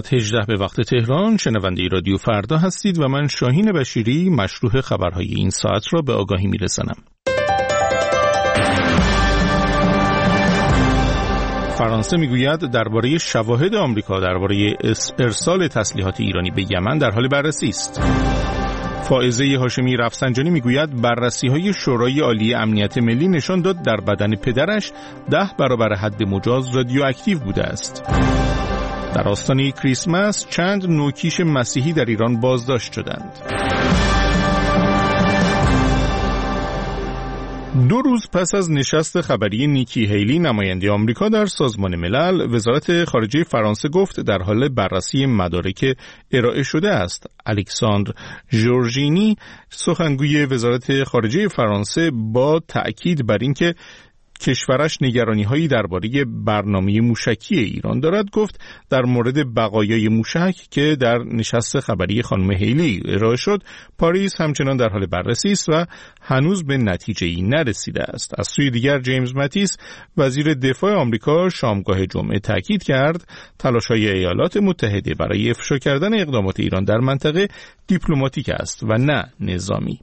18 به وقت تهران. شنونده رادیو فردا هستید و من شاهین بشیری مشروح خبرهای این ساعت را به آگاهی میرسانم. فرانسه میگوید درباره شواهد آمریکا درباره ارسال تسلیحات ایرانی به یمن در حال بررسی است. فائزه هاشمی رفسنجانی میگوید بررسی‌های شورای عالی امنیت ملی نشان داد در بدن پدرش 10 برابر حد مجاز رادیواکتیو بوده است. در آستانه کریسمس چند نوکیش مسیحی در ایران بازداشت شدند. 2 روز پس از نشست خبری نیکی هیلی نماینده آمریکا در سازمان ملل، وزارت خارجه فرانسه گفت در حال بررسی مدارک ارائه شده است. الکساندر ژورژینی سخنگوی وزارت خارجه فرانسه با تأکید بر اینکه کشورش نگرانی‌هایی درباره برنامه موشکی ایران دارد گفت در مورد بقایای موشک که در نشست خبری خانم هیلی ارائه شد، پاریس همچنان در حال بررسی است و هنوز به نتیجه‌ای نرسیده است. از سوی دیگر جیمز ماتیس وزیر دفاع آمریکا شامگاه جمعه تاکید کرد تلاش‌های ایالات متحده برای افشا کردن اقدامات ایران در منطقه دیپلماتیک است و نه نظامی.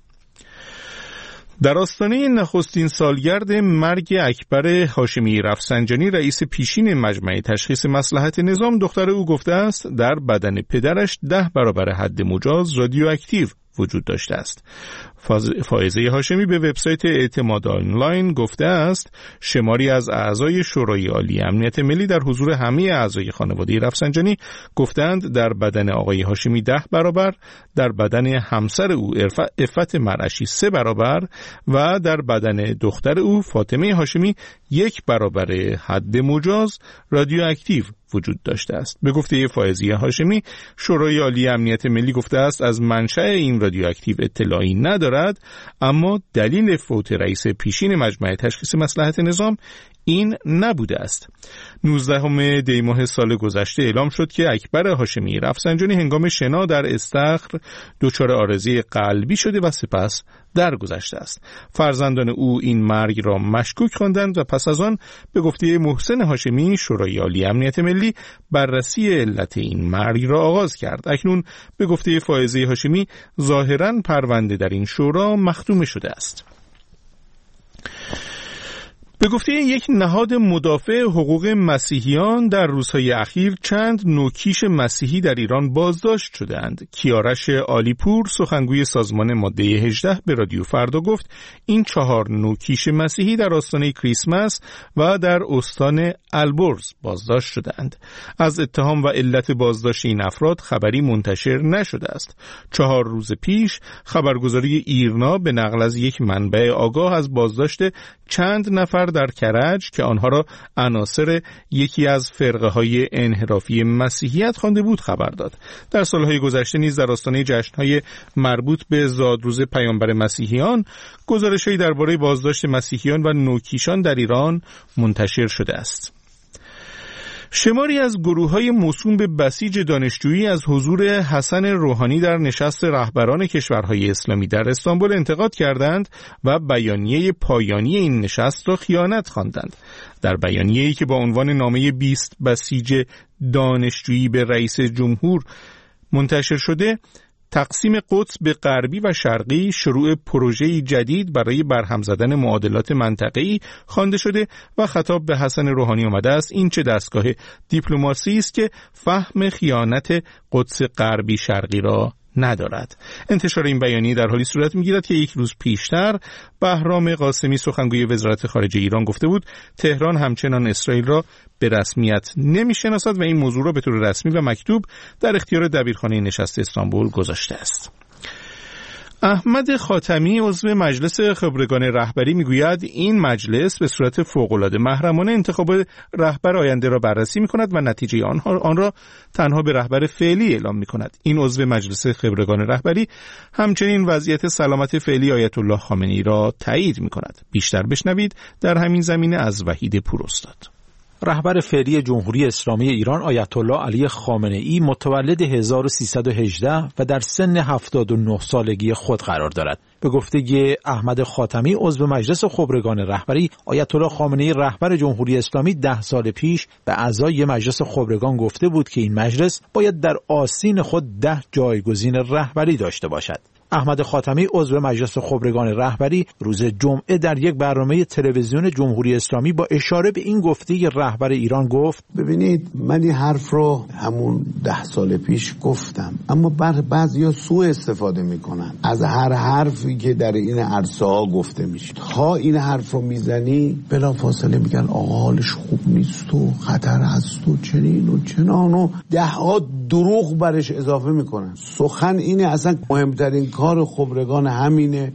در آستانه نخستین سالگرد مرگ اکبر هاشمی رفسنجانی رئیس پیشین مجمع تشخیص مصلحت نظام، دختر او گفته است در بدن پدرش 10 برابر حد مجاز رادیواکتیو وجود داشته است. فائزه هاشمی به وبسایت اعتماد آنلاین گفته است شماری از اعضای شورای عالی امنیت ملی در حضور همه اعضای خانواده رفسنجانی گفتند در بدن آقای هاشمی 10 برابر، در بدن همسر او عفت مرعشی 3 برابر و در بدن دختر او فاطمه هاشمی 1 برابر حد مجاز رادیواکتیو وجود داشته است. به گفته فائزه هاشمی، شورای عالی امنیت ملی گفته است از منشأ این رادیواکتیو اطلاعی ندارد، اما دلیل فوت رئیس پیشین مجمع تشخیص مصلحت نظام این نبوده است. 19 دی ماه سال گذشته اعلام شد که اکبر هاشمی رفسنجانی هنگام شنا در استخر دچار عارضه قلبی شده و سپس درگذشته است. فرزندان او این مرگ را مشکوک خواندند و پس از آن به گفته محسن هاشمی شورای عالی امنیت ملی بررسی علت این مرگ را آغاز کرد. اکنون به گفته فائزه هاشمی ظاهراً پرونده در این شورا مختومه شده است. به گفته یک نهاد مدافع حقوق مسیحیان در روزهای اخیر چند نوکیش مسیحی در ایران بازداشت شدند. کیارش عالیپور سخنگوی سازمان ماده 18 به رادیو فردا گفت این 4 نوکیش مسیحی در آستانه کریسمس و در استان البرز بازداشت شدند. از اتهام و علت بازداشت این افراد خبری منتشر نشده است. 4 روز پیش خبرگزاری ایرنا به نقل از یک منبع آگاه از بازداشت چند نفر در کرج که آنها را عناصر یکی از فرقه‌های انحرافی مسیحیت خوانده بود خبر داد. در سالهای گذشته نیز در آستانه جشن‌های مربوط به زادروز پیامبر مسیحیان گزارش‌هایی درباره بازداشت مسیحیان و نوکیشان در ایران منتشر شده است. شماری از گروه‌های موسوم به بسیج دانشجویی از حضور حسن روحانی در نشست رهبران کشورهای اسلامی در استانبول انتقاد کردند و بیانیه پایانی این نشست را خیانت خواندند. در بیانیه‌ای که با عنوان نامه 20 بسیج دانشجویی به رئیس جمهور منتشر شده، تقسیم قدس به غربی و شرقی شروع پروژه‌ای جدید برای برهم زدن معادلات منطقه‌ای خوانده شده و خطاب به حسن روحانی آمده است این چه دستگاه دیپلماسی است که فهم خیانت قدس غربی شرقی را ندارد. انتشار این بیانیه در حالی صورت می‌گیرد که 1 روز پیشتر بهرام قاسمی سخنگوی وزارت خارجه ایران گفته بود تهران همچنان اسرائیل را به رسمیت نمی‌شناسد و این موضوع را به طور رسمی و مکتوب در اختیار دبیرخانه نشست استانبول گذاشته است. احمد خاتمی عضو مجلس خبرگان رهبری میگوید این مجلس به صورت فوق‌العاده محرمانه انتخاب رهبر آینده را بررسی می‌کند و نتیجه آن را تنها به رهبر فعلی اعلام می‌کند. این عضو مجلس خبرگان رهبری همچنین وضعیت سلامت فعلی آیت الله خامنه‌ای را تایید می‌کند. بیشتر بشنوید در همین زمینه از وحید پوراستاد. رهبر فعلی جمهوری اسلامی ایران آیت الله علی خامنه‌ای متولد 1318 و در سن 79 سالگی خود قرار دارد. به گفته احمد خاتمی عضو مجلس خبرگان رهبری، آیت الله خامنه‌ای رهبر جمهوری اسلامی 10 سال پیش به اعضای مجلس خبرگان گفته بود که این مجلس باید در آستین خود 10 جایگزین رهبری داشته باشد. احمد خاتمی عضو مجلس خبرگان رهبری روز جمعه در یک برنامه تلویزیون جمهوری اسلامی با اشاره به این گفته رهبر ایران گفت: ببینید، من این حرف رو همون 10 سال پیش گفتم، اما بعضیا سوء استفاده میکنن از هر حرفی که در این عرصه ها گفته میشه. تا این حرف رو میزنی بلافاصله میگن آقا حالش خوب نیست و خطر هست و چنین و چنان و 10 دروغ برش اضافه میکنن. سخن اینه، اصلا مهمترین کار خبرگان همینه.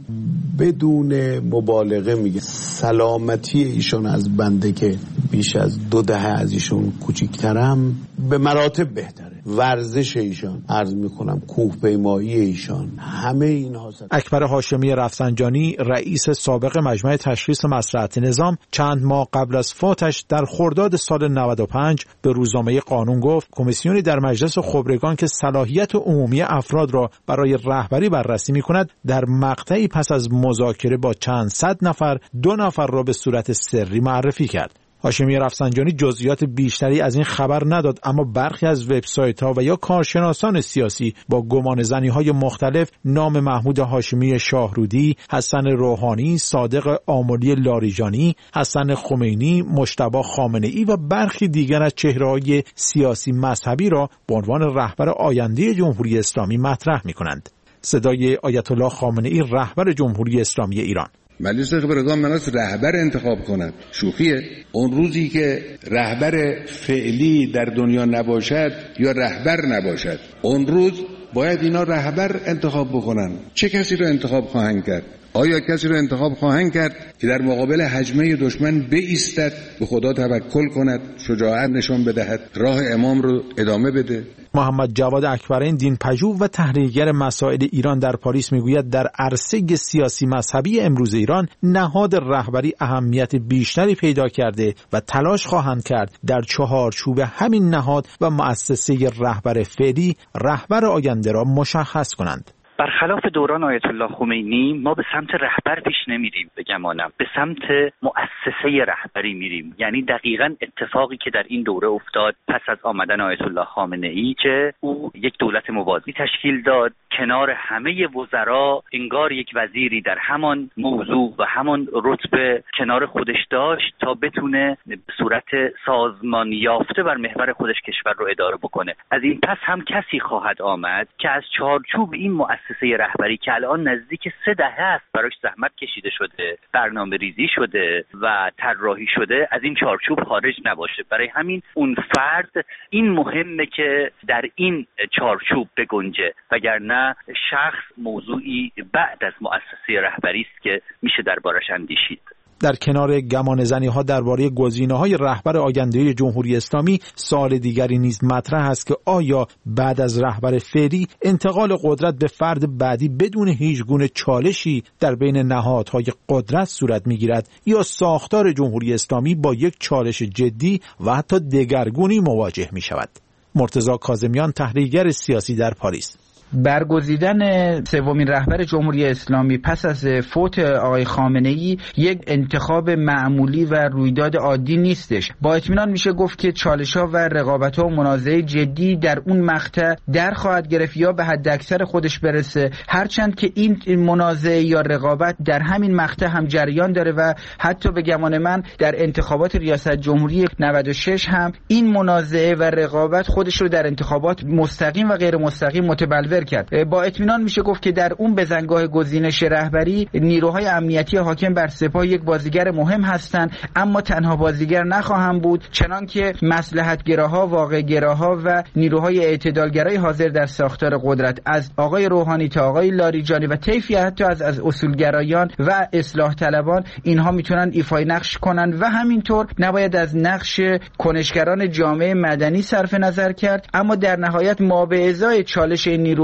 بدون مبالغه میگه سلامتی ایشون از بنده که بیش از 2 دهه از ایشون کوچیکترم به مراتب بهتره. ورزش ایشان، عرض میکنم کوه پیمایی ایشان، همه اینها. اکبر هاشمی رفسنجانی رئیس سابق مجمع تشخیص مصلحت نظام چند ماه قبل از فوتش در خرداد سال 95 به روزنامه قانون گفت کمیسیونی در مجلس خبرگان که صلاحیت عمومی افراد را برای رهبری بررسی میکند در مقطعی پس از مذاکره با چند صد نفر 2 نفر را به صورت سری معرفی کرد. هاشمی رفسنجانی جزئیات بیشتری از این خبر نداد، اما برخی از وبسایت‌ها و یا کارشناسان سیاسی با گمانه‌زنی‌های مختلف نام محمود هاشمی شاهرودی، حسن روحانی، صادق آملی لاریجانی، حسن خمینی، مجتبی خامنه‌ای و برخی دیگر از چهره‌های سیاسی مذهبی را به عنوان رهبر آینده جمهوری اسلامی مطرح می‌کنند. صدای آیت الله خامنه‌ای رهبر جمهوری اسلامی ایران: مجلس خبرگان مناس رهبر انتخاب کند شوخیه؟ اون روزی که رهبر فعلی در دنیا نباشد یا رهبر نباشد، اون روز باید اینا رهبر انتخاب بکنن. چه کسی رو انتخاب خواهند کرد؟ آیا کسی رو انتخاب خواهند کرد که در مقابل هجمه دشمن بایستد، به خدا توکل کند، شجاعت نشان بدهد، راه امام رو ادامه بده؟ محمد جواد اکبرین دینپژوه و تحلیلگر مسائل ایران در پاریس میگوید در عرصه سیاسی مذهبی امروز ایران نهاد رهبری اهمیت بیشتری پیدا کرده و تلاش خواهند کرد در چهارچوب همین نهاد و مؤسسه رهبر فعلی رهبر آینده را مشخص کنند. برخلاف دوران آیت الله خمینی ما به سمت رهبر پیش نمیریم، بگمانم به سمت مؤسسه رهبری میریم. یعنی دقیقاً اتفاقی که در این دوره افتاد پس از آمدن آیت الله خامنه‌ای که او یک دولت موازی تشکیل داد، کنار همه وزرا انگار یک وزیری در همان موضوع و همان رتبه کنار خودش داشت تا بتونه به صورت سازمان یافته بر محور خودش کشور رو اداره بکنه. از این پس هم کسی خواهد آمد که از چارچوب این مؤسسه رهبری که الان نزدیک 3 دهه است براش زحمت کشیده شده، برنامه ریزی شده و طراحی شده، از این چارچوب خارج نباشه. برای همین اون فرد این مهمه که در این چارچوب بگنجه، وگرنه شخص موضوعی بعد از مؤسسه رهبری است که میشه دربارش اندیشید. در کنار گمانه‌زنی‌ها درباره گزینه‌های رهبر آینده جمهوری اسلامی، سوال دیگری نیز مطرح است که آیا بعد از رهبر فعلی انتقال قدرت به فرد بعدی بدون هیچ گونه چالشی در بین نهادهای قدرت صورت می‌گیرد یا ساختار جمهوری اسلامی با یک چالش جدی و حتی دگرگونی مواجه می‌شود؟ مرتضی کاظمیان، تحلیلگر سیاسی در پاریس: برگزیدن سومین رهبر جمهوری اسلامی پس از فوت آقای خامنه‌ای یک انتخاب معمولی و رویداد عادی نیستش. با اطمینان میشه گفت که چالش‌ها و رقابت‌ها و منازعه جدی در اون مقطع در خواهد گرفت یا به حد اکثر خودش برسه، هرچند که این منازعه یا رقابت در همین مقطع هم جریان داره و حتی به گمان من در انتخابات ریاست جمهوری 96 هم این منازعه و رقابت خودش رو در انتخابات مستقیم و غیر مستقیم متبلور کرد. با اطمینان میشه گفت که در اون بزنگاه گزینش رهبری نیروهای امنیتی حاکم بر سپاه یک بازیگر مهم هستند، اما تنها بازیگر نخواهند بود، چنان که مصلحت‌گراها، واقع‌گراها و نیروهای اعتدالگرای حاضر در ساختار قدرت از آقای روحانی تا آقای لاریجانی و طیفی حتی از اصولگرایان و اصلاح طلبان اینها میتونن ایفای نقش کنن و همینطور نباید از نقش کنشگران جامعه مدنی صرف نظر کرد، اما در نهایت ما به ازای چالش این نیروها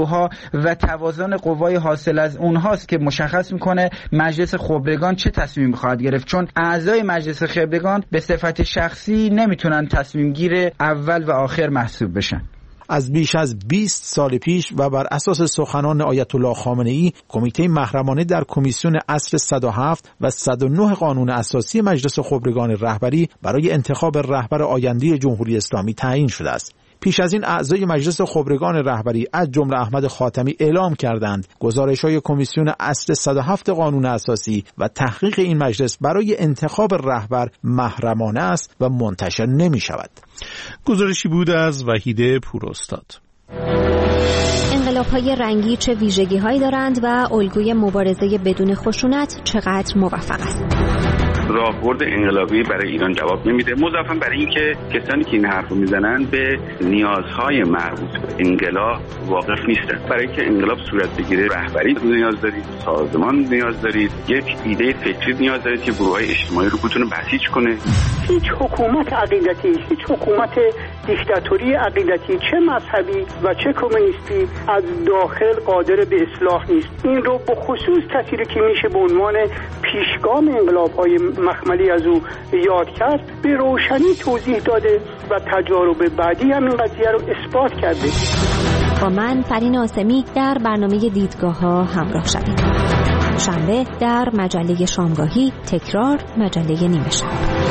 نیروها و توازن قوای حاصل از اونهاست که مشخص میکنه مجلس خبرگان چه تصمیمی خواهد گرفت، چون اعضای مجلس خبرگان به صفت شخصی نمیتونن تصمیم گیر اول و آخر محسوب بشن. از بیش از 20 سال پیش و بر اساس سخنان آیت الله خامنه‌ای، کمیته محرمانه در کمیسیون اصل 107 و 109 قانون اساسی مجلس خبرگان رهبری برای انتخاب رهبر آینده جمهوری اسلامی تعیین شده است. پیش از این اعضای مجلس خبرگان رهبری از جمله احمد خاتمی اعلام کردند گزارش‌های کمیسیون اصل 107 قانون اساسی و تحقیق این مجلس برای انتخاب رهبر محرمانه است و منتشر نمی‌شود. گزارشی بود از وحید پوراستاد. انقلاب‌های رنگی چه ویژگی‌هایی دارند و الگوی مبارزه بدون خشونت چقدر موفق است؟ راهبرد انقلابی برای ایران جواب نمیده، مضافاً برای اینکه کسانی که این حرف رو میزنن به نیازهای مربوط به انقلاب واقف نیستن. برای اینکه انقلاب صورت بگیره رهبری نیاز دارید، سازمان نیاز دارید، یک ایده فکری نیاز دارید که گروه‌های اجتماعی رو بتونه بسیج کنه. هیچ حکومت عقیدتی، هیچ حکومت دیکتاتوری عقیدتی، چه مذهبی و چه کمونیستی، از داخل قادر به اصلاح نیست. این رو به خصوص کسی که میشه به عنوان پیشگام انقلاب‌های مخملی از او یاد کرد به روشنی توضیح داده و تجارب بعدی هم این قضیه رو اثبات کرده. با من فرین آسمی در برنامه دیدگاه‌ها همراه شدید. شنبه در مجله شامگاهی، تکرار مجله نیمه شب.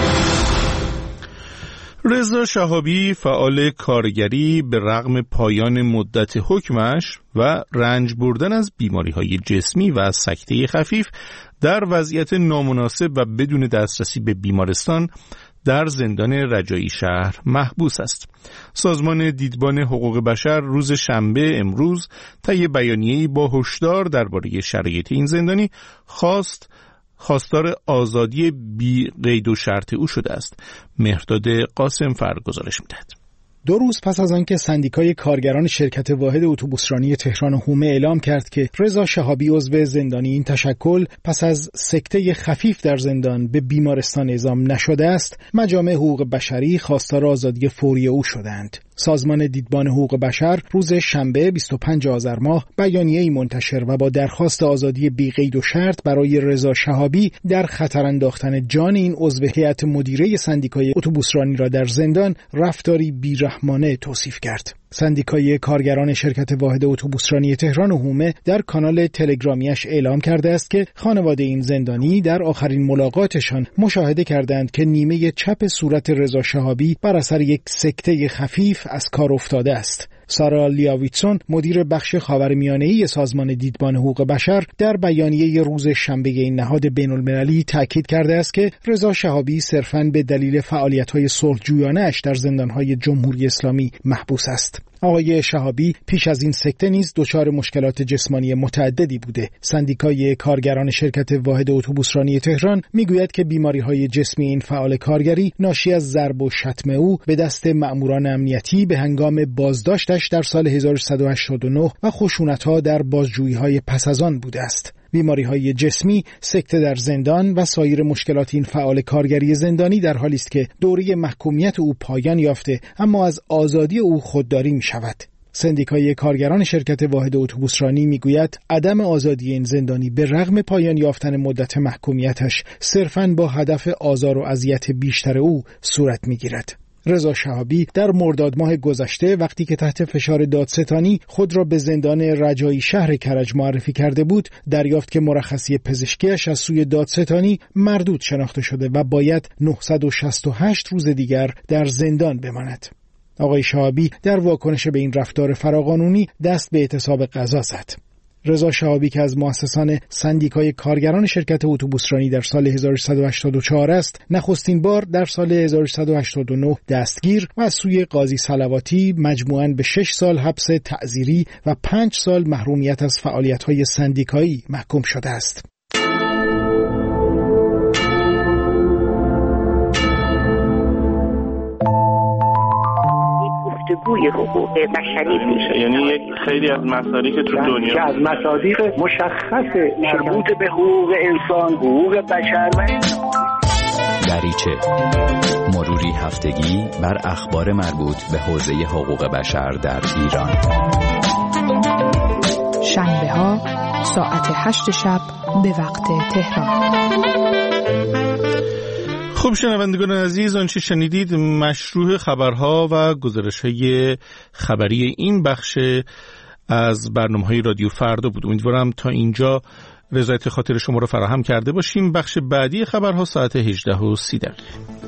رضا شهابی فعال کارگری به رغم پایان مدت حکمش و رنج بردن از بیماری‌های جسمی و سکته خفیف در وضعیت نامناسب و بدون دسترسی به بیمارستان در زندان رجایی شهر محبوس است. سازمان دیدبان حقوق بشر روز شنبه امروز طی بیانیه‌ای با هشدار درباره شرایط این زندانی خواستار آزادی بی قید و شرط او شده است. مهرداد قاسم فر گزارش می‌دهد. 2 روز پس از آنکه سندیکای کارگران شرکت واحد اتوبوسرانی تهران و حومه اعلام کرد که رضا شهابی عضو زندانی این تشکل پس از سکته خفیف در زندان به بیمارستان اعزام نشده است، مجامع حقوق بشری خواستار آزادی فوری او شدند. سازمان دیدبان حقوق بشر روز شنبه 25 آذر ماه بیانیه‌ای منتشر و با درخواست آزادی بی قید و شرط برای رضا شهابی در خطر انداختن جان این عضو هیئت مدیره سندیکای اتوبوسرانی را در زندان رفتاری بیرحمانه توصیف کرد. سندیکای کارگران شرکت واحد اتوبوسرانی تهران و حومه در کانال تلگرامیش اعلام کرده است که خانواده این زندانی در آخرین ملاقاتشان مشاهده کردند که نیمه چپ صورت رضا شهابی بر اثر یک سکته خفیف از کار افتاده است. سارا لیاویتسون مدیر بخش خاورمیانه‌ای سازمان دیدبان حقوق بشر در بیانیه روز شنبه این نهاد بین‌المللی تاکید کرده است که رضا شهابی صرفاً به دلیل فعالیت‌های صلح‌جویانه‌اش در زندان‌های جمهوری اسلامی محبوس است. آقای شهابی پیش از این سکته نیز دچار مشکلات جسمانی متعددی بوده. سندیکای کارگران شرکت واحد اتوبوسرانی تهران میگوید که بیماری‌های جسمی این فعال کارگری ناشی از ضرب و شتم او به دست مأموران امنیتی به هنگام بازداشتش در سال 1389 و خشونت‌ها در بازجویی‌های پس از آن بوده است. بیماری‌های جسمی، سکته در زندان و سایر مشکلات این فعال کارگری زندانی در حالی است که دوره محکومیت او پایان یافته اما از آزادی او خودداری می‌شود. سندیکای کارگران شرکت واحد اتوبوسرانی میگوید عدم آزادی این زندانی به رغم پایان یافتن مدت محکومیتش صرفاً با هدف آزار و اذیت بیشتر او صورت می‌گیرد. رضا شهابی در مرداد ماه گذشته وقتی که تحت فشار دادستانی خود را به زندان رجایی شهر کرج معرفی کرده بود، دریافت که مرخصی پزشکیش از سوی دادستانی مردود شناخته شده و باید 968 روز دیگر در زندان بماند. آقای شهابی در واکنش به این رفتار فراقانونی دست به اعتصاب قضا زد. رضا شهابی که از مؤسسان سندیکای کارگران شرکت اتوبوسرانی در سال 1384 است، نخستین بار در سال 1389 دستگیر و از سوی قاضی صلواتی مجموعاً به 6 سال حبس تعزیری و 5 سال محرومیت از فعالیت‌های سندیکایی محکوم شده است. گفتگوی حقوق بشری میشه، یعنی یک خیلی از مصادیق تو دنیا از مصادیق مشخص مربوط به حقوق انسان، حقوق بشر و دریچه مروری هفتگی بر اخبار مربوط به حوزه حقوق بشر در ایران. شنبه ها ساعت 8 شب به وقت تهران. خب شنوندگان عزیز، آنچه شنیدید مشروع خبرها و گزارش‌های خبری این بخش از برنامه‌های رادیو فردا بود. امیدوارم تا اینجا رضایت خاطر شما را فراهم کرده باشیم. بخش بعدی خبرها ساعت 18:30.